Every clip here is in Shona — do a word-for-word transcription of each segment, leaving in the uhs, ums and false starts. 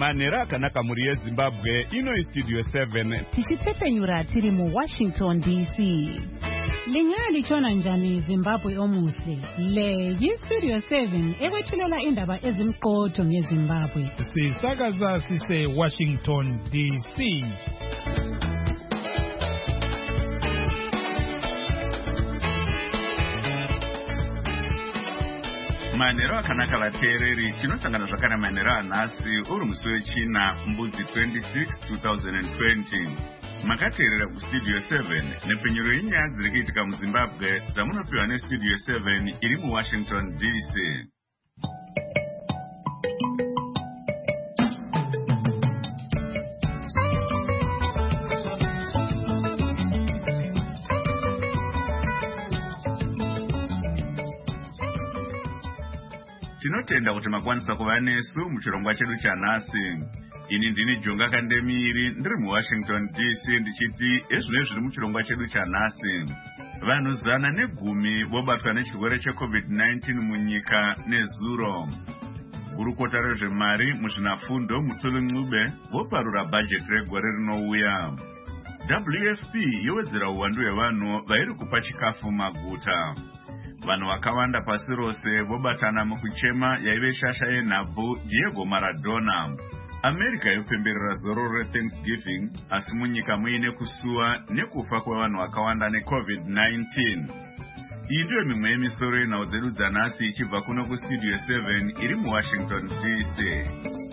Manera akanaka muri yeZimbabwe ino iStudio seven. Tichitsepenyura tiri mu Washington D C. Lingani chona njani Zimbabwe omuhle. Le yiStudio seven ekwethulela indaba ezimqotho ngeZimbabwe. Sisakaza sise Washington D C. Manero akanaka vateereri tinosangana zvakare manero anhasi uri musi wechina mbudzi twenty-six two thousand twenty. Makateerera kuStudio seven nepfenyuro yenyaya dziri kuitika muZimbabwe dzamunopiwa neStudio seven iri muWashington D C. Tinotenda kuti makwanisa kuva nesu muchirongwa chedu chanhasi. Ini ndini Jonga Kandemiri ndiri muWashington D C ndichiti ezvino zviri muchirongwa chedu chanhasi. Vanhu zana negumi vobatwa nechirwere cheCovid nineteen munyika nezuro. Gurukota rezvemari muzvinafundo Mutuli Ncube voparura bhajeti regore rinouya. W F P yowedzera uwandu hwevanhu vairi kupa chikafu maguta. Vanhu vakawanda pasi rose vobatana mukuchema yaive shasha yenhabvu Diego Maradona. America yopemberera zororo reThanksgiving asi munyika muine kusuwa nekufa kwevanhu vakawanda neCovid nineteen. Iyi ndiyo mimwe yemisoro yenhau dzedu dzanhasi ichibva kuno kuStudio seven iri muWashington D C.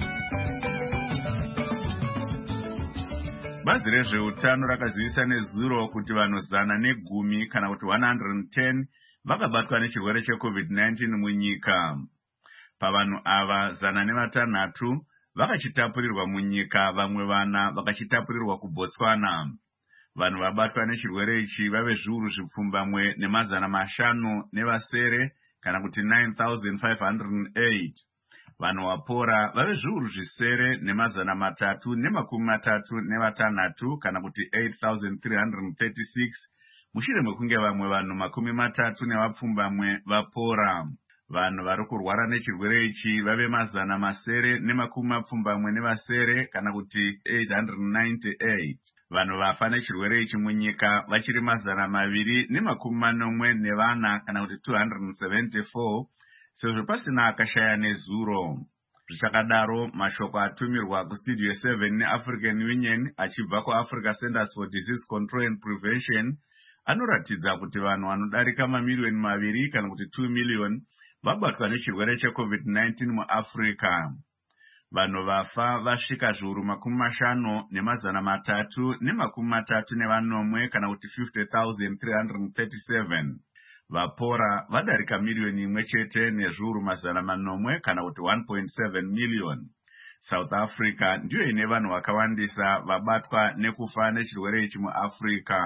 Bazi rezveutano rakazivisa nezuro kuti vanhu zana negumi kana kuti one hundred ten vakabatwa nechirwere cheCovid nineteen munyika. Pavanhu ava zana nevatanhatu vakachitapurirwa munyika, vamwe vana vakachitapurirwa kuBotswana. Vanhu vabatwa nechirwere ichi vave zviuru zvipfumbamwe nemazana mashanu nevasere kana kuti nine thousand five hundred eight. Vanhu vapora vave zviuru zvisere nemazana matatu nemakumi matatu nevatanhatu kana kuti eight thousand three hundred thirty-six. Mushure mekunge vamwe vanhu makumi matatu nevapfumbamwe vapora. Vanhu vari kurwara nechirwere ichi vave mazana masere nemakumi mapfumbamwe nevasere kana kuti eight hundred ninety-eight. Vanhu vafa nechirwere ichi munyika vachiri mazana maviri nemakumi manomwe nevana kana kuti two hundred seventy-four, sezvo pasina akashaya nezuro. Zvichakadaro, mashoko atumirwa kuStudio seven neAfrican Union achibva kuAfrica Centers for Disease Control and Prevention anoratidza kuti vanhu vanodarika mamiliyoni maviri kana kuti two million vabatwa nechirwere cheCovid nineteen muAfrica. Vanhu vafa vasvika zviuru makumi mashanu nemazana matatu nemakumi matatu nevanomwe kana kuti fifty thousand three hundred thirty-seven. Vapora vadarika miliyoni imwe chete nezviuru mazana manomwe kana kuti one point seven million. South Africa ndiyo ine vanhu vakawandisa vabatwa nekufa nechirwere ichi muAfrica.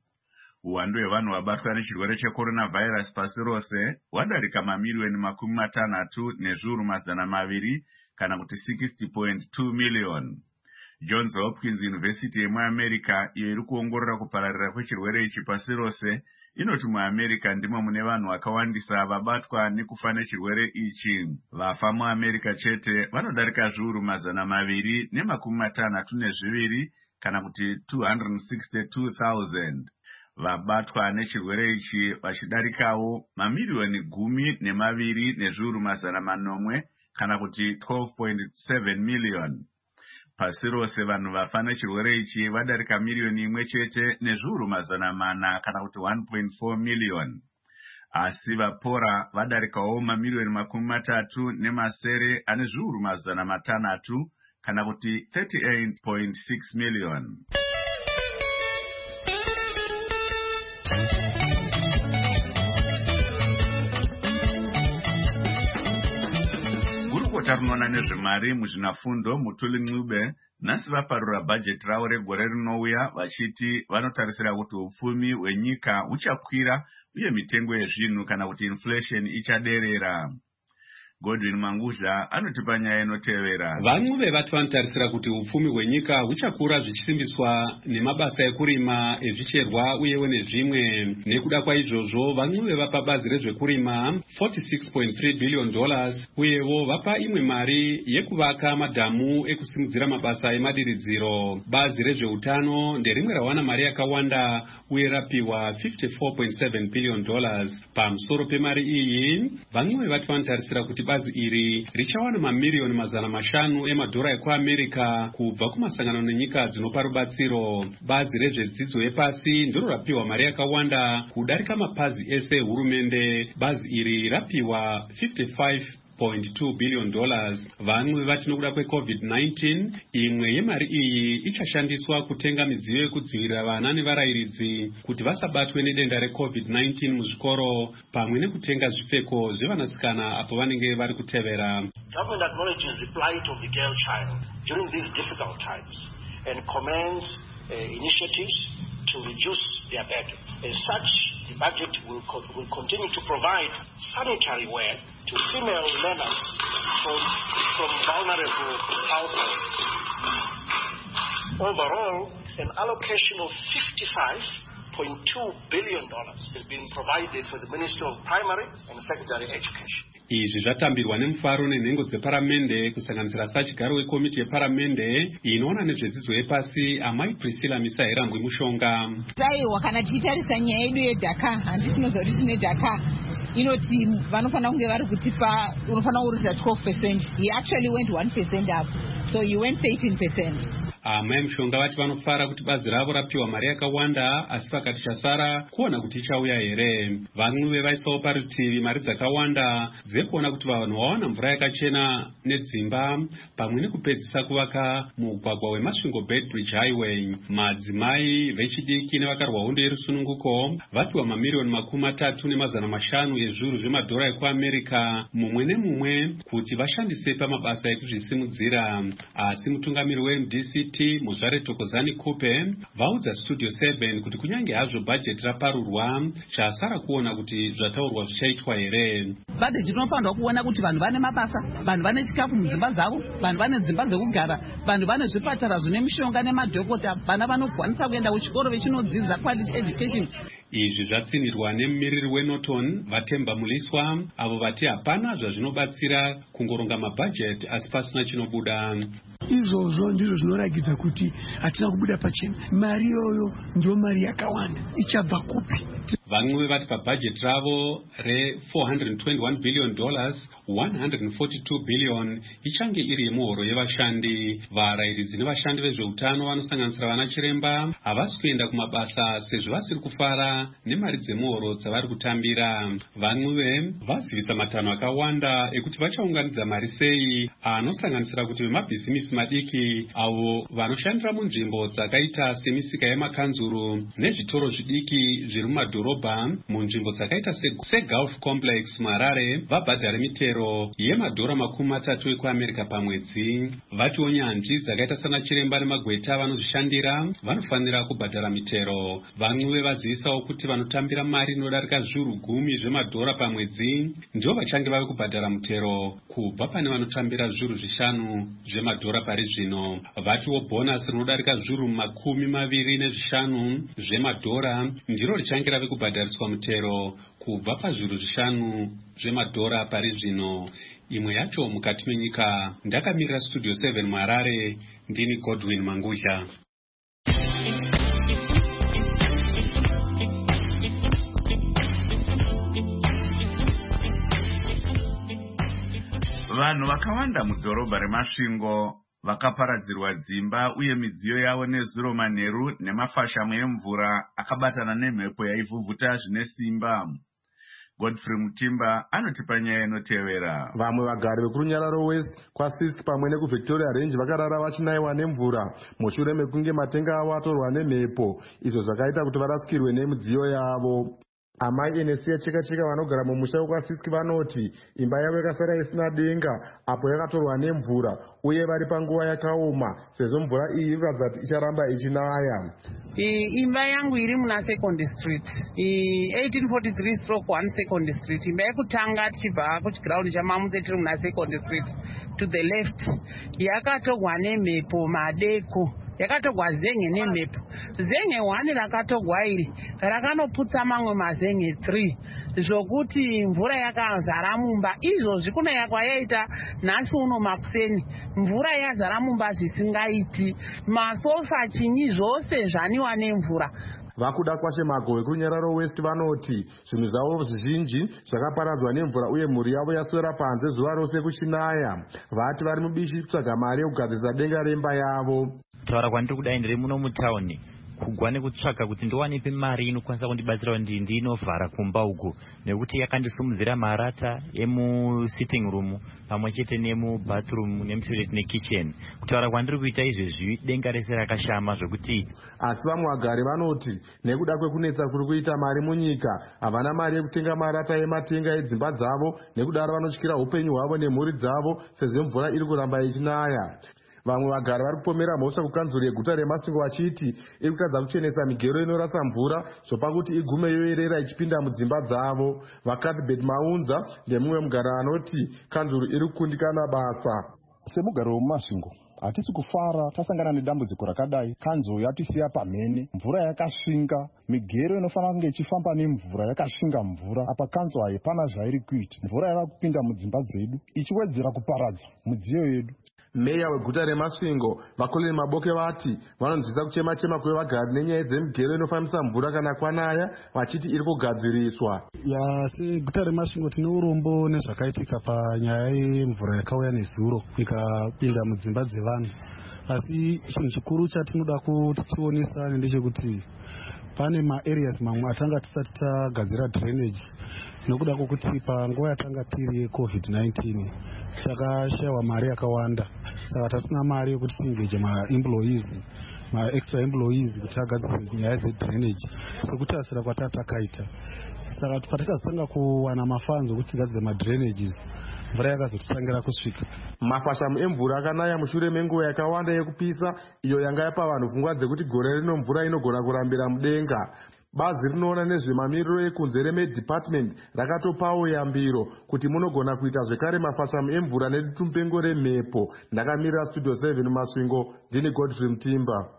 Uwandu hwevanhu vabatwa nechirwere checoronavirus pasi rose wadarika mamiliyoni makumi matanhatu nezviuru mazana maviri kana kuti sixty point two million. Johns Hopkins University yemuAmerica iyo iri kuongorora kupararira kwechirwere ichi pasi rose inoti muAmerica ndimo mune vanhu vakawandisa vabatwa nekufa nechirwere ichi. Vafa muAmerica chete vanodarika zviuru mazana maviri nemakumi matanhatu nezviviri kana kuti two hundred sixty-two thousand. Vabatwa nechirwere ichi vachidarikawo mamiliyoni gumi nemaviri nezviuru mazana manomwe kana kuti twelve point seven million. Pasi rose vanhu vafa nechirwere ichi vadarika miliyoni imwe chete nezviuru mazana mana kana kuti one point four million. Asi vapora vadarikawo mamiliyoni makumi matatu nemasere ane zviuru mazana matanhatu kana kuti thirty-eight point six million. Gurukota rinoona nezvemari muzvinafundo Mutuli Ncube nhasi vaparura bhajeti ravo regore rinouya vachiti vanotarisira kuti upfumi hwenyika huchakwira uye mitengo yezvinhu kana kuti inflation ichaderera. Godwin Manguzha anotipa nyaya inotevera. Vamwe vevatu vanotarisira kuti upfumi hwenyika huchakura zvichisimbiswa nemabasa ekurima, ezvicherwa uyewo nezvimwe. Nekuda kwaizvozvo, vamwe vapa bazi rezvekurima forty-six point three billion dollars uyewo vapa imwe mari yekuvaka madhamu ekusimudzira mabasa emadiridziro. Bazi rezveutano nderimwe rawana mari yakawanda uye rapiwa fifty-four point seven billion dollars. Pamusoro pemari iyi, vamwe vevatu vanotarisira kuti bazi iri richawana mamiliyoni mazana mashanu emadhora ekuAmerika kubva kumasangano nenyika dzinopa rubatsiro. Bazi rezvedzidzo yepasi ndiro rapiwa mari yakawanda kudarika mapazi ese ehurumende. Bazi iri rapiwa fifty-five point two billion dollars. Vamwe vati nokuda kwecovid nineteen, imwe yemari iyi ichashandiswa kutenga midziyo yekudzivirira vana nevarairidzi kuti vasabatwe nedenda recovid nineteen muzvikoro, pamwe nekutenga zvipfeko zvevanasikana apo vanenge vari kutevera. Government acknowledges the plight of the girl child during these difficult times and commends uh, initiatives to reduce their burden. As such, the budget will, co will continue to provide sanitary wear to female learners from, from vulnerable households. Overall, an allocation of fifty-five point two billion dollars is being provided for the Ministry of Primary and Secondary Education. Izvi zvatambirwa nemufaro nenhengo dzeparamende kusanganisira sachigaro wekomiti yeparamende inoona nezvedzidzo yepasi amai Priscilla Misairambwe Mushonga. Saiwa kana tichitarisa nyaya yedu yeDhaka, handisi tinoziva kuti tine Dhaka inoti vanofana kunge vari kutipa unofana kuridza twelve percent. He actually went one percent up, so he went thirteen percent. Amai Mushonga vati vanofara kuti bazi ravo rapiwa mari yakawanda, asi pakati chasara kuona kuti ichauya here. Vamwe vevaisawo parutivi mari dzakawanda dzekuona kuti vanhu vawana mvura yakachena nedzimba, pamwe nekupedzisa kuvaka mugwagwa weMasvingo Bedbridge Highway. Madzimai vechidiki nevakarwa hondo yerusununguko vapiwa mamiliyoni makumi matatu nemazana mashanu ezviuru zvemadhora ekuAmerika mumwe nemumwe kuti vashandise pamabasa ekuzvisimudzira. Asi mutungamiri weM D C T Muzvare Tokozani Kupe vaudza Studio seven kuti kunyange hazvo bajeti raparurwa, chasara kuona kuti zvataurwa zvichaitwa here. Bajeti tinofanirwa kuona kuti vanhu vane mabasa, vanhu vane chikafu mudzimba dzavo, vanhu vane dzimba dzekugara, vanhu vane zvipatara zvine mishonga nemadhokota, vana vanokwanisa kuenda kuchikoro vechinodzidza quality education. Izvi zvatsinirwa nemumiriri weNorton Vatemba Muliswa, avo vati hapana zvazvinobatsira kungoronga mabhajeti asi pasina chinobuda. Izvozvo ndizvo zvinoragidza kuti hatina kubuda pachena. Mari iyoyo ndio mari yakawanda, ichabva kupi? Vamwe vati pabhajeti ravo re four hundred twenty-one billion dollars, one hundred forty-two billion ichange iri yemuhoro yevashandi. Varairidzi nevashandi vezveutano vanosanganisira vana chiremba havasi kuenda kumabasa sezvo vasiri kufara nemari dzemuhoro dzavari kutambira. Vamwe vazivisa matanho akawanda ekuti vachaunganidza mari sei, anosanganisira kuti vemabhizimisi madiki avo vanoshandira munzvimbo dzakaita semisika yemakanzuru nezvitoro zvidiki zviri mumadhorobha munzvimbo dzakaita seGulf Complex Marare vabhadhare mitero yemadhora makumi matatu ekuAmerika pamwedzi. Vatiwo nyanzvi dzakaita sana chiremba nemagweta vanozvishandira vanofanira kubhadhara mitero. Vamwe vazivisawo kuti vanotambira mari inodarika zviuru gumi zvemadhora pamwedzi ndio vachange vave kubhadhara mutero kubva pane vanotambira zviuru zvishanu zvemadhora pari zvino. Vatiwo bhonasi rinodarika zviuru makumi maviri nezvishanu zvemadhora ndiro richange rave kubhadhariswa mutero kubva pazviuru zvishanu zvemadhora pari zvino. Imwe yacho mukati menyika. Ndakamirira Studio seven Marare, ndini Godwin Manguzha. Vanhu vakawanda mudhorobha reMasvingo vakaparadzirwa dzimba uye midziyo yavo nezuro manheru nemafashamu emvura akabatana nemhepo yaivhuvhuta zvine simba. Godfrey Mutimba anotipa nyaya inotevera. Vamwe vagari vekurunyararo West kwaSisk pamwe nekuVictoria Range vakarara vachinaiwa nemvura mushure mekunge matenga avo atorwa nemhepo, izvo zvakaita kuti varasikirwe nemidziyo yavo. Amai enesi yecheka cheka vanogara mumusha wekwasiski vanoti imba yavo yakasara isina denga apo yakatorwa nemvura uye vari panguva yakaoma sezvo mvura iyi iri kuratidza kuti icharamba ichinaya. Imba yangu iri muna Second Street, eighteen forty-three stroke one Second Street. Imba yekutanga tichibva kuchiground chamamutse tiri muna Second Street to the left yakatogwa nemhepo madeko, yakatogwa zen'e nemhepo. Zen'e one rakatogwa iri rakanoputsa mamwe mazen'e three zvokuti mvura yakazara mumba. Izvozvi kuna yakwayaita nhasi uno makuseni mvura yazara mumba zvisingaiti, masofa chinyi zvose zvaniwa nemvura. Vakuda kwashe Magove kuNyararo West vanoti zvinhu zvavo zvizhinji zvakaparadzwa nemvura uye mhuri yavo yaswera panze zuva rose kuchinaya. Vati vari mubishi kutsvaga mari yekugadzirisa denga remba yavo. Taura kwandiri kudai ndiri muno mutauni kugwa nekutsvaka kuti ndiwanepe mari inokwanisa kundibatsira kuti ndinovhara kumba uku, nekuti yakandisumudzira marata emusitting room pamwe chete nemubathroom nemutoilet nekitchen. Kutaura kwandiri kuita izvezvi denga rese rakashama zvokuti. Asi vamwe vagari vanoti nekuda kwekunetsa kuri kuita mari munyika havana mari yekutenga marata ematenga edzimba dzavo, nekudaro vanotyira upenyu hwavo nemhuri dzavo sezvo mvura iri kuramba ichinaya. Vamwe vagari vari kupomera mhosva kukanzuro yeguta reMasvingo vachiti iri kutadza kuchenesa migero inorasa mvura zvopa kuti igume yoerera ichipinda mudzimba dzavo. Vakathbert Maunza ndemumwe mugari anoti kanzuro iri kukundikana basa. Semugari weMasvingo hatisi kufara tasangana nedambudziko rakadai. Kanzo yatisiya pamhene, mvura yakasvinga, migero inofanira kunge ichifamba nemvura yakasvinga mvura. Apa kanzo haipana zvairi kuita, mvura yava kupinda mudzimba dzedu ichiwedzera kuparadza midziyo yedu. Meya weguta reMasvingo Vakoleni Maboke vati vanonzwisa kuchema chema kwevagari nenyaya dzemigero inofambisa mvura kana kwanaya, vachiti iri kugadziriswa. Ya seguta reMasvingo tine urombo nezvakaitika panyaya yemvura yakauya nezuro ikapinda mudzimba dzevanhu. Asi chinhu chikuru chatinoda kuti tionesane ndechekuti pane maareas mamwe atanga tisati tagadzira drainage nokuda kwokuti panguva yatanga tiri yecovid nineteen takashayiwa mari yakawanda, saka tasina mari yekuti tiengage maemployees maextra employees kuti agadzire nyaya dzedrainage sekutasira kwatatakaita. Saka patakazotanga kuwana mafanzo kuti tigadzire madrainages mvura yakazotitangira kusvika. Mafashamu emvura akanaya mushure menguva yakawanda yekupisa iyo yanga yapa vanhu pfungwa dzekuti gore rino mvura inogona kurambira mudenga. Bazi rinoona nezvemamiriro ekunze reMed-Department rakatopawo yambiro kuti munogona kuita zvekare mafashamu emvura nedutumupengo remhepo. Ndakamirira Studio seven Masvingo, ndini Godfrey Mutimba.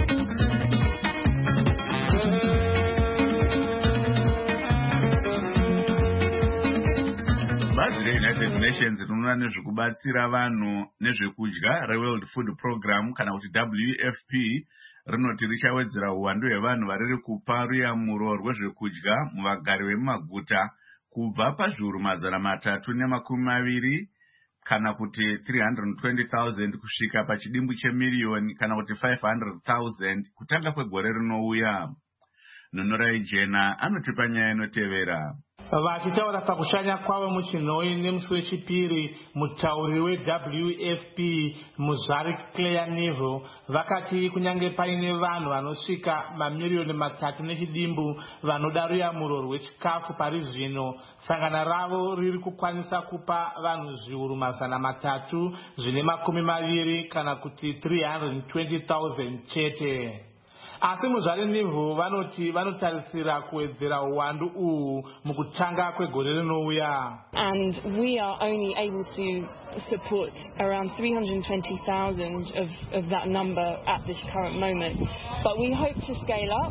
Bazi reUnited Nations rinoona nezvekubatsira vanhu nezvekudya reWorld Food Program kana kuti W F P rinoti richawedzera uwandu hwevanhu variri kupa ruyamuro rwezvekudya muvagari vemumaguta kubva pazviuru mazana matatu nemakumi maviri kana kuti three hundred twenty thousand kusvika pachidimbu chemiliyoni kana kuti five hundred thousand kutanga kwegore rinouya. Nonorai Jena anotipa nyaya inotevera. Vachitaura pakushanya kwavo muchinhoi nemusi wechipiri, mutauri weW F P Muzari Claire Neville vakati kunyange paine vanhu vanosvika mamiriyoni matatu nechidimbu vanoda ruyamuro rwechikafu pari zvino, sangana ravo riri kukwanisa kupa vanhu zviuru mazana matatu zvine makumi maviri kana kuti three hundred twenty thousand chete. Asi Muzari Neville vanoti vanotarisira kuwedzera uwandu uhu mukutanga kwegore rinouya. And we are only able to support around three hundred twenty thousand of, of that number at this current moment. But we hope to scale up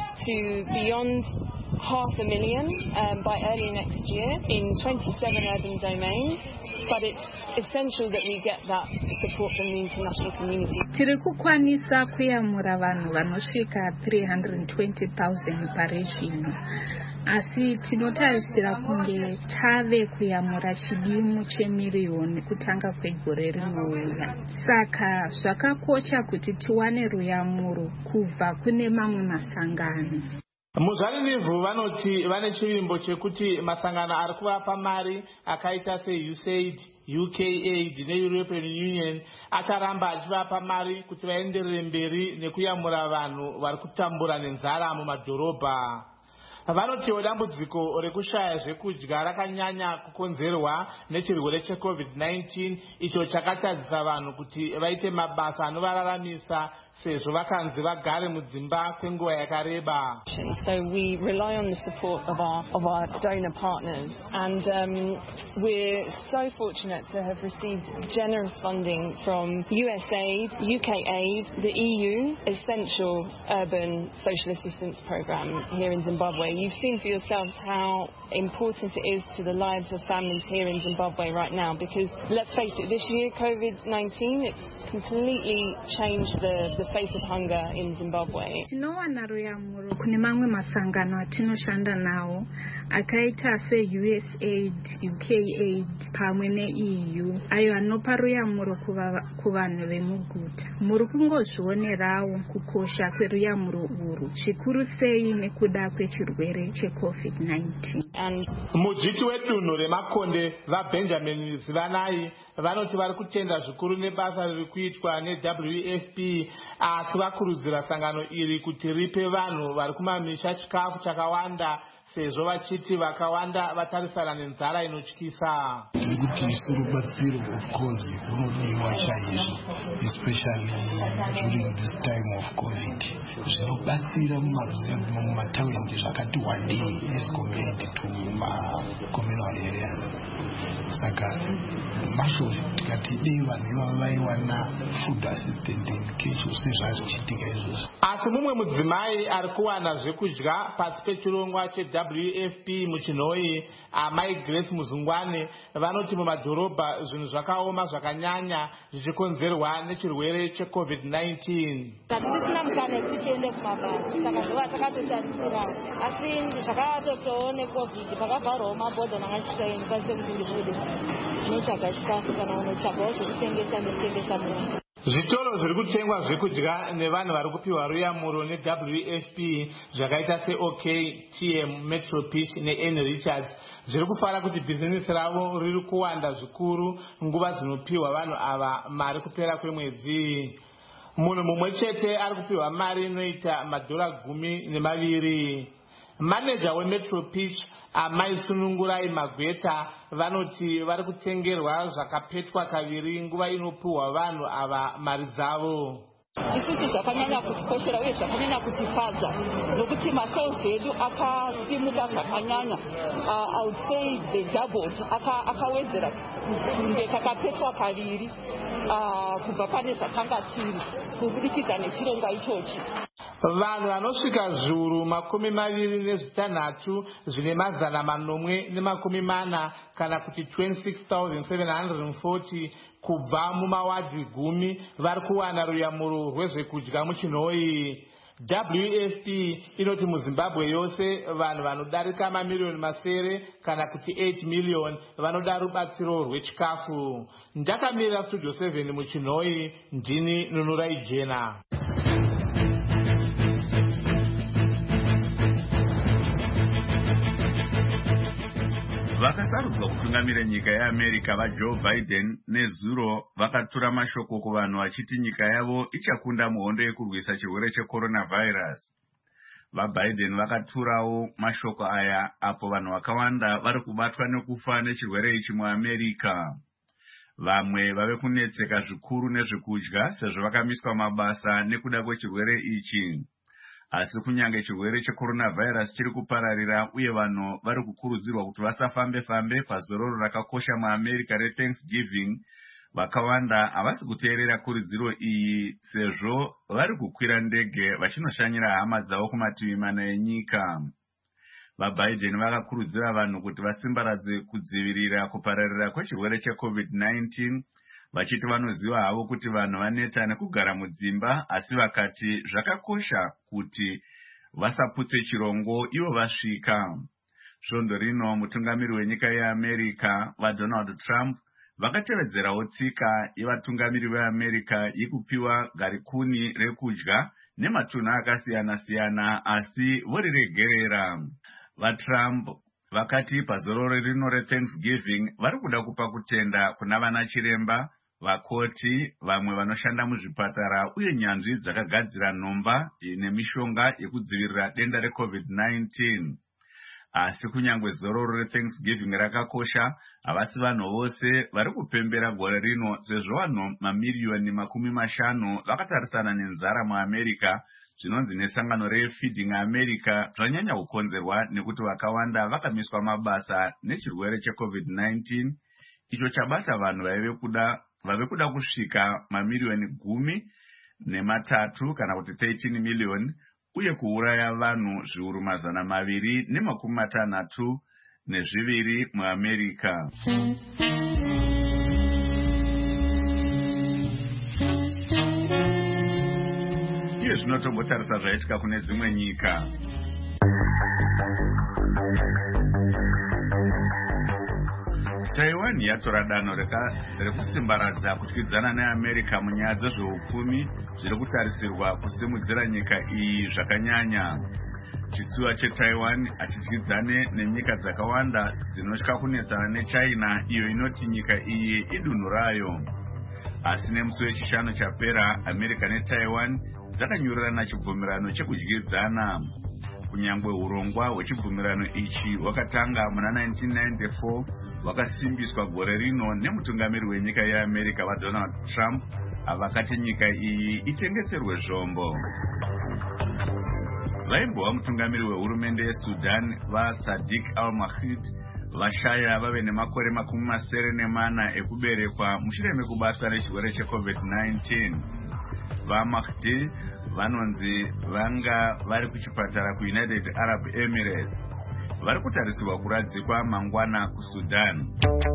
to beyond half a million um, by early next year in twenty-seven urban domains, but it's essential that we get that support from the international community. Tiri kukwanisa kuyamura vanhu vanosvika three hundred twenty thousand parizvino, asi tinotarisira kunge tave kuyamura chidimu chemiriyoni kutanga kwegore rinouya. Saka zvakakosha kuti tiwane ruyamuro kubva kune mamwe masangano. Muzari Neville vanoti vane chivimbo chekuti masangano ari kuvapa mari akaita seU S A I D, U K Aid neEuropean Union acharamba achivapa mari kuti vaenderere mberi nekuyamura vanhu vari kutambura nenzara mumadhorobha. Vanotiwo dambudziko rekushaya zvekudya rakanyanya kukonzerwa nechirwere checovid nineteen icho chakatadzisa vanhu kuti vaite mabasa anovararamisa sezvo vakanzi vagare mudzimba kwenguva yakareba. So we rely on the support of our of our donor partners, and um, we're so fortunate to have received generous funding from U S AID, U K AID, the E U Essential Urban Social Assistance Programme here in Zimbabwe. You've seen for yourselves how important it is to the lives of families here in Zimbabwe right now, because let's face it, this year COVID nineteen, it's completely changed the, the face of hunger in Zimbabwe. Tinowana ruyamuro kune mamwe masangano atinoshanda nawo akaita se U S AID, U K AID pamwe ne E U ayo anopa ruyamuro kuvanhu vemuguta. Muri kungozvionerawo kukosha kweruyamuro urwu zvikuru sei nekuda kwechirwere checovid nineteen. Mujiti wedunhu remakonde vaBenjamin Zivanai vanoti vari kutenda zvikuru nebasa riri kuitwa neW F P, asi vakurudzira sangano iri kuti ripe vanhu vari kumamisha chikafu chakawanda sezvo vachiti vakawanda vatarisana nenzara inotyisa. Tiri kuti rubatsiro of course runodiwa chaizvo, especially during this time of COVID. Zvinobatsira mumataundi zvakati wandei as compared to communal areas. Saka masho tikati dei vanhu ivava vaiwana food assistance in case sezvazvichitika izvozvo. Asi mumwe mudzimai ari kuwana zvekudya pasi pechirongwa cheW F P muchinhoi, amai Grace Muzungwane, vanoti mumadhorobha zvinhu zvakaoma zvakanyanya zvichikonzerwa nechirwere checovid nineteen. Tatisina mukana tichiende kumabasa, saka zvova takatotarisira, asi zvakatotowo necovid pakavharwawo mabhodha nangachisaini kwasise kuti ndibude notsvaga chikafu kana unotsvagawo zvekutengesa ndotengesa munhu. Zvitoro zviri kutengwa zvekudya nevanhu vari kupiwa ruyamuro neW F P zvakaita seOK, T M, Metro Pitch neN Richards zviri kufara kuti bhizinesi ravo riri kuwanda zvikuru nguva dzinopiwa vanhu ava mari kupera kwemwedzi. Munhu mumwe chete ari kupiwa mari inoita madhora gumi nemaviri. Manager weMetro Pitch amai Sunungurai Magweta vanoti vari kutengerwa zvakapetwa kaviri nguva inopiwa vanhu ava mari dzavo. Isusu zvakanyanya kutikoshera uye zvakanyanya kutifadza nokuti masales edu akasimuka zvakanyanya. I would say the doubled, akawedzera kunge kakapetwa kaviri kubva pane zvakanga tiri kubudikidza nechirongwa ichochi. Vanhu vanosvika zviuru makumi maviri nezvitanhatu zvine mazana manomwe nemakumi mana kana kuti twenty-six thousand seven hundred forty kubva mumawadhi gumi vari kuwana ruyamuro rwezvekudya muchinhoi. W F P inoti muZimbabwe yose vanhu vanodarika mamiliyoni masere kana kuti eight million vanoda rubatsiro rwechikafu. Ndakamirira Studio seven muchinhoi, ndini Nunurai Jena. Vakasarudzwa kutungamira nyika yeAmerica vaJoe Biden nezuro vakatura mashoko kuvanhu vachiti nyika yavo ichakunda muhondo yekurwisa chirwere checoronavirus. VaBiden vakaturawo mashoko aya apo vanhu vakawanda vari kubatwa nekufa nechirwere ichi muAmerica. Vamwe vave kunetseka zvikuru nezvekudya sezvo vakamiswa mabasa nekuda kwechirwere ichi. Asi kunyange chirwere checoronavirus chiri kupararira uye vanhu vari kukurudzirwa kuti vasafambe fambe pazororo rakakosha muAmerica reThanksgiving, vakawanda havasi kuteerera kurudziro iyi sezvo vari kukwira ndege vachinoshanyira hama dzavo kumativi mana enyika. VaBiden vakakurudzira vanhu kuti vasimbaradze kudzivirira kupararira kwechirwere checovid nineteen, vachiti vanoziva havo kuti vanhu vaneta nekugara mudzimba, asi vakati zvakakosha kuti vasaputse chirongo ivo vasvika. Svondo rino mutungamiri wenyika yeAmerica vaDonald Trump vakatevedzerawo tsika yevatungamiri veAmerica yekupiwa garikuni rekudya nematunhu akasiyana-siyana asi voriregerera. VaTrump vakati pazororo rino reThanksgiving vari kuda kupa kutenda kuna vana chiremba, vakoti, vamwe vanoshanda muzvipatara uye nyanzvi dzakagadzira nhomba nemishonga yekudzivirira denda recovid nineteen. Asi kunyangwe zororo reThanksgiving rakakosha, havasi vanhu vose vari kupembera gore rino sezvo vanhu mamiriyoni makumi mashanu vakatarisana nenzara muAmerica. Zvinonzi nesangano reFeeding America zvanyanya kukonzerwa nekuti vakawanda vakamiswa mabasa nechirwere checovid nineteen, icho chabata vanhu vaive kuda vave kuda kusvika mamiriyoni gumi nematatu kana kuti thirteen million, uye kuuraya vanhu zviuru mazana maviri nemakumi matanhatu nezviviri muAmerica. Iye zvinotombotarisa zvaitika kune dzimwe nyika. Taiwan yatora danho rekusimbaradza kutyidzana neAmerica munyaya dzezveupfumi zviri kutarisirwa kusimudzira nyika iyi zvakanyanya. Chitsuwa cheTaiwan hachityidzane nenyika dzakawanda dzinotya kunetsana neChina, iyo inoti nyika iyi idunhu rayo. Asi nemusi wechishanu chapera, America neTaiwan dzakanyurirana chibvumirano chekudyidzana. Kunyangwe urongwa hwechibvumirano ichi hwakatanga muna nineteen ninety-four, hwakasimbiswa gore rino nemutungamiri wenyika yeAmerica vaDonald Trump, avakati nyika iyi itengeserwe zvombo. Vaimbova mutungamiri wehurumende yeSudan vaSadiq al-Mahdi vashaya vave nemakore makumi masere nemana ekuberekwa mushure mekubatwa nechirwere checovid nineteen. VaMahdi vanonzi vanga vari kuchipatara kuUnited Arab Emirates. Vari kutarisirwa kuradzikwa mangwana kuSudan.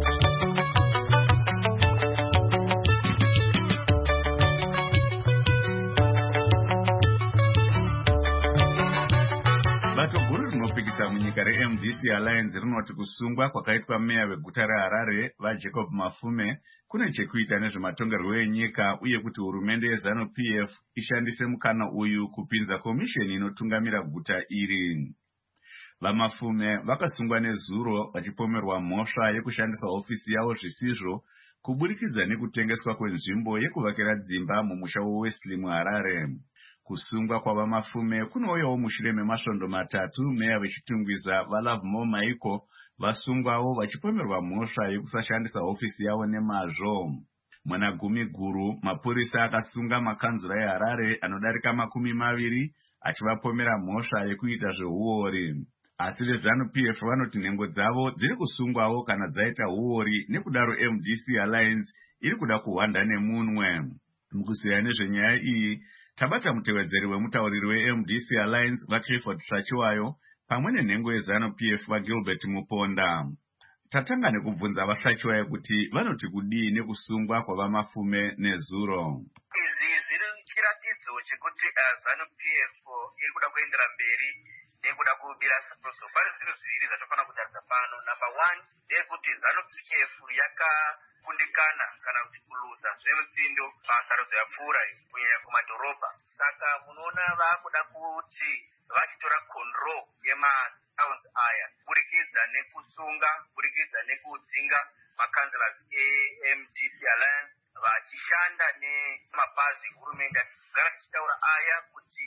Bato guru rinopikisa munyika reM D C Alliance rinoti kusungwa kwakaitwa meya weguta reHarare vaJacob Mafume kune chekuita nezvematongerwo enyika, uye kuti hurumende yeZanu P F ishandise mukana uyu kupinza komisheni inotungamira guta iri. VaMafume vakasungwa nezuro vachipomerwa mhosva yekushandisa ofisi yavo zvisizvo kuburikidza nekutengeswa kwenzvimbo yekuvakira dzimba mumusha weWesley muHarare. Kusungwa kwavaMafume kunouyawo mushure memasvondo matatu meya vechitungwiza vaLovemore Michael vasungwawo vachipomerwa mhosva yekusashandisa ofisi yavo nemazvo. Mwana gumi guru, mapurisa akasunga makanzura eHarare anodarika makumi maviri achivapomera mhosva yekuita zveuori. Asi veZanu P F vanoti nhengo dzavo dziri kusungwawo kana dzaita uori, nekudaro M D C Alliance iri kuda kuhwanda nemunwe. Mukuziya nezvenyaya iyi, tabata mutevedzeri wemutauriri weM D C Alliance vaClifford Sachiwayo pamwe nenhengo yeZanu P F vaGilbert Muponda. Tatanga nekubvunza vaSachiwayo kuti vanoti kudii nekusungwa kwavaMafume nezuro. Izvi zviri chiratidzo chekuti ZANU P F iri kuda kuendera mberi nekuda kubira saproso. Pane zvinhu zviviri zvatofana kutarisa pano. Number one, ndeyekuti ZANU P F yakakundikana kana kuti kuluza zvemutsindo basa rezoyapfuura kunyanya kumadhorobha. Saka munoona vakuda kuti vachitora control yematowns aya burikidza nekusunga, burikidza nekudzinga makanzlers eM D C Alliance vachishanda nemabazi hurumende kugara tichitaura aya kuti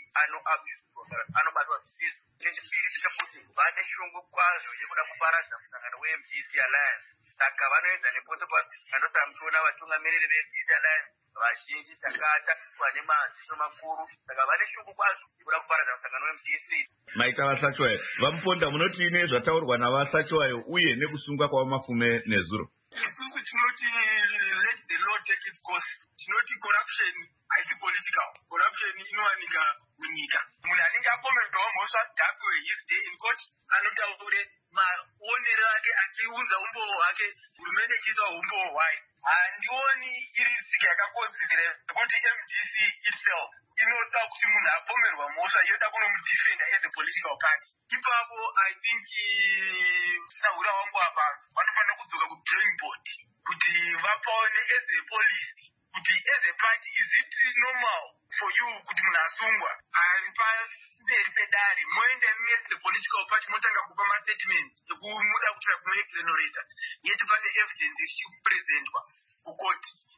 anobatwa zvisizvo. Chechipiri ndechekuti vane shungu kwazvo yekuda kuparadza musangano weM D C Alliance. Saka vanoedza nepose pasi andosamtona vatungamiriri veM D C Alliance vazhinji takatakurwa nemaziso makuru. Saka vane shungu kwazvo yekuda kuparadza musangano weM D C. Maita vaSachiwayo, vaMuponda munoti ine zvataurwa navaSachiwayo uye nekusungwa kwavaMafume nezuro? Isusu tinoti let the law take its course. Tinoti corruption haisi political. Corruption inowanika munyika. Munhu anenge apomerwawo mhosva dhakwe his day in court anotaure maonero ake achiunza umboo hwake, hurumende ichiisa umboo hwayo. Handioni iri tsika yakakodzera kuti M D C itself inoda kuti munhu apomerwa mhosva yoda kunomudefenda as a political party. Ipapo I think sahura wangu apa vanofanira kudzoka kudrawing board kuti vapaone as a policy kuti as a party is it normal for you kuti munhu asungwa ari pamberi pedare moenda imi as a political party motanga kupa mastatements ekumuda kutsvaka kumaexonerata yeti pane evidence ichipresentwa kukoti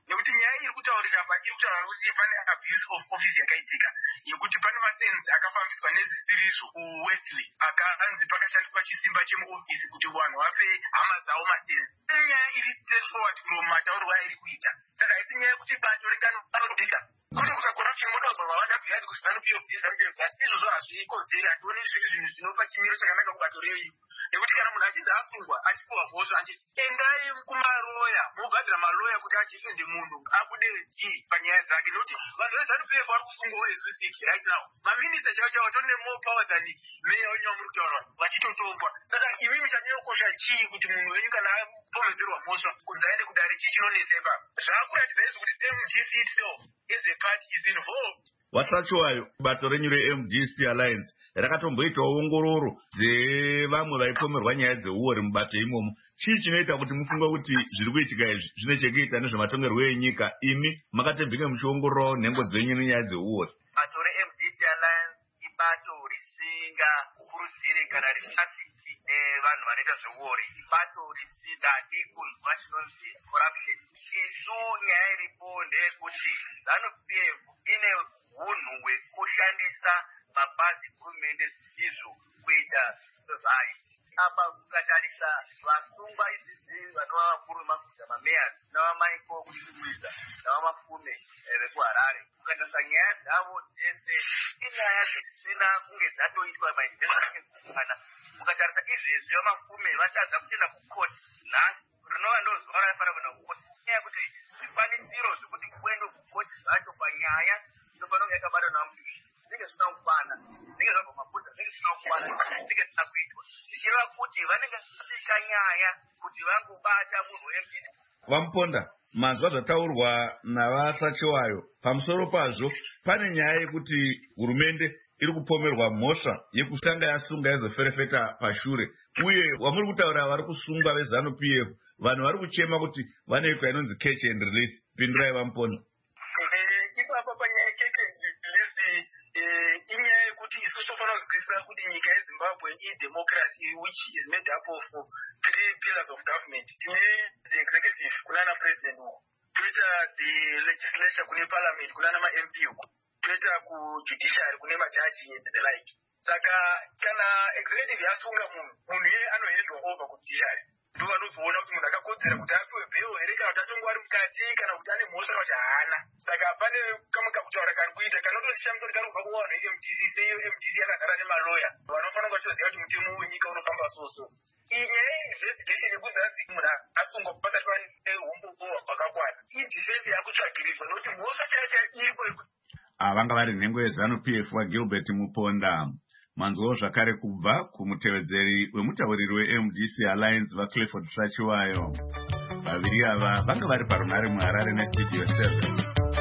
nekuti nyaya iri kutaurira apa iri kutaura kuti pane abuse of office yakaitika yekuti pane masenzi akafambiswa nezvisiriso kuwesley akanzi pakashandiswa chisimba chemuofisi kuti vanhu vape hama dzavo masenzi. Nyaya iri straight forward from mataurirwo airi kuita. Saka haisi nyaya yekuti bato rikanotika kune kusa corruption modozwa vawanda bhiyari kuti ZANU-P F ZANU-P F asi izvozvo hazvikodzeri. Hationi zviri zvinhu zvinopa chimiro chakanaka kubato reu nekuti kana munhu achinzi asungwa achipiwa mhosva achiti endai kumaroya mobhadhira maloya kuti achifende munhu abude d panyaya dzake nekuti vanhu veZANU-P F vari kusungwawo as we speak right now. Maminista chavo chavo tone more power than meya wenyu wamuritaura vachitotombwa. Saka imimi chanyanyokosha chii kuti munhu wenyu kana apomedzerwa mhosva kunzi aende kudare chii chinonesa ipapo. Zvaakuratidza izvo kuti M D C itself is a party is involved. Wasachowayo bato renyu re-M D C Alliance rakatomboitawo ongororo dzevamwe vaipomerwa nyaya dzeuori mubato imomo. Chii chinoita kuti mufunga kuti zviri kuitika izvi zvine chekuita nezvematongerwo enyika? Imi makatebvike muchiongororawo nhengo dzenyu nenyaya dzeuori. Bato re-M D C Alliance ibato risingakurudziri kana risasiki nevanhu vanoita zveuori. Ibato risingadii kunzwa chinonzi corruption. Isu nyaya iripo ndeyekuti ZANU-P F ine hunhu hwekushandisa mabazi hurumende zvisizvo kuita society. Apa ukatarisa vasungwa izizi vanova vakuru vemaguta mameyors navamaiko kuchikuidza navamafume vekuharare, ukatarisa nyaya dzavo dzese inyaya dzisina kunge dzatoitwa mainvestikana. Ukatarisa izvezvi vamafume vatadza kuenda kukoti nhasi rinova ndozuva raifanira kuenda kukoti nyaya yekuti zvikwanisiro zvekuti kuende kukoti zvacho panyaya inofanira kunge yakabatwa namupishi zvinenge zvisina kukwana, zvinenge zvabva mabvudza zvinenge zvisina kukwana, zvinenge zvisina kuitwa zvichireva kuti vanenge vasika nyaya kuti vangobata munhu we-M D C. Vamuponda, manzwa zvataurwa navasachowayo. Pamusoro pazvo pane nyaya yekuti hurumende iri kupomerwa mhosva yekutanga yasunga yazoferefeta pashure, uye wamuri kutaura vari kusungwa veZANU-P F vanhu vari kuchema kuti vanoitwa inonzi catch and release. Pindurai Vamuponda. Ipapa panyaya catch and release inyaya yekuti isusu tofanira kuzwisisa kuti nyika yeZimbabwe idemocracy which is made up of three pillars of government. Tine the executive kunana president uko, toita the legislature kune parliament kunana ma-M P uko, toita kujudiciary kune majaji and the like. Saka kana executive yasunga munhu munhu iye anoendwa over kujudiciary ndo vanozoona kuti munhu akakodzera kuti apiwe bheo here kana kuti atongwa ari mukati kana kuti ane mhosva kuti haana. Saka pane kamwe kakutaura kari kuita kanotoshamisa kuti kari kubva kuvanhu e-M D C seyo M D C yakazara nemaloya vanofanira kunge vachiziva kuti mutemo wenyika unofamba soso. Iyi nyaya investigation yekuzanzi munhu asungwa pasati pane umbobo hwakakwana idefense yakutsvagirizwa nokuti mhosva chaicha iripo. Vanga vari nhengo yeZANU-P F waGilbert Muponda. Manzwawo zvakare kubva kumutevedzeri wemutauriri we-M D C Alliance vaClifford Sachiwayo. Vaviri ava vanga vari parunare muHarare neStudio seven.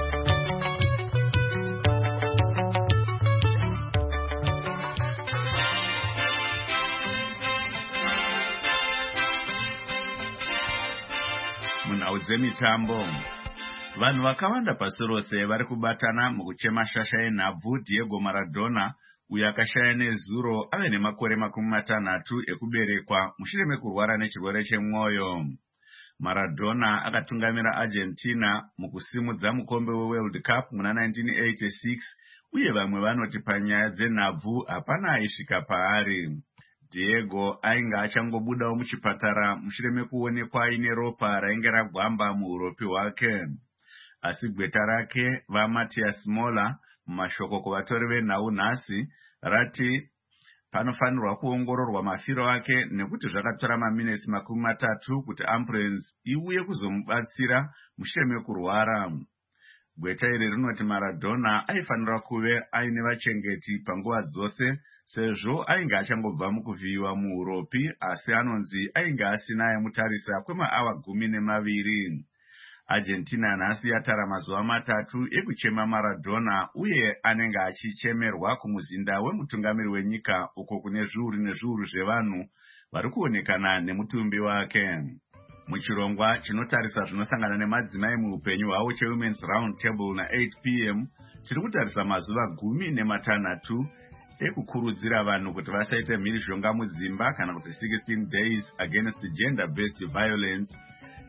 Munhau dzemitambo, vanhu vakawanda pasi rose vari kubatana mukuchema shasha yenhabvu Diego Maradona uyo akashaya nezuro ave nemakore makumi matanhatu ekuberekwa mushure mekurwara nechirwere chemwoyo. Maradona akatungamira Argentina mukusimudza mukombe weWorld Cup muna nineteen eighty-six uye vamwe vanoti panyaya dzenhabvu hapana aisvika paari. Diego ainge achangobudawo muchipatara mushure mekuonekwa aine ropa rainge ragwamba muuropi hwake. Asi gweta rake vaMatias Mola mumashoko kuvatori venhau nhasi rati panofanirwa kuongororwa mafiro ake nekuti zvakatora maminitsi makumi matatu kuti ambulance iuye kuzomubatsira mushure mekurwara. Gweta iri rinoti Maradona aifanira kuve aine vachengeti panguva dzose sezvo ainge achangobva mukuvhiyiwa muuropi, asi anonzi ainge asina aimutarisa kwemaawa gumi nemaviri. Argentina nhasi yatara mazuva matatu ekuchema Maradona uye anenge achichemerwa kumuzinda wemutungamiri wenyika uko kune zviuru nezviuru zvevanhu vari kuonekana nemutumbi wake. Muchirongwa chinotarisa zvinosangana nemadzimai muupenyu hwavo cheWomen's Round Table na-eight p m tiri kutarisa mazuva gumi nematanhatu ekukurudzira vanhu kuti vasaite mhirizhonga mudzimba kana kuti sixteen days against gender based violence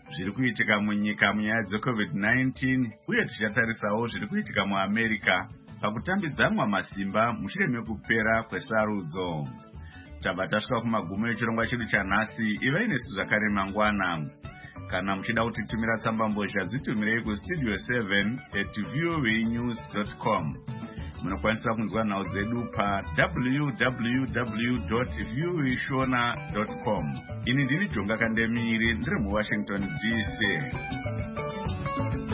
zviri kuitika munyika munyaya dzecovid nineteen uye tichatarisawo zviri kuitika muamerica pakutambidzanwa masimba mushure mekupera kwesarudzo. Tabva tasvika kumagumo echirongwa chedu chanhasi. Ivai nesu zvakare mangwana. Kana muchida kutitumira tsambambozha dzitumirei kustudio seven at voanews dot com. Munokwanisa kunzwa nhau dzedu pa w w w dot voashona dot com. Ini ndini Jonga Kandemiri ndiri muWashington D C.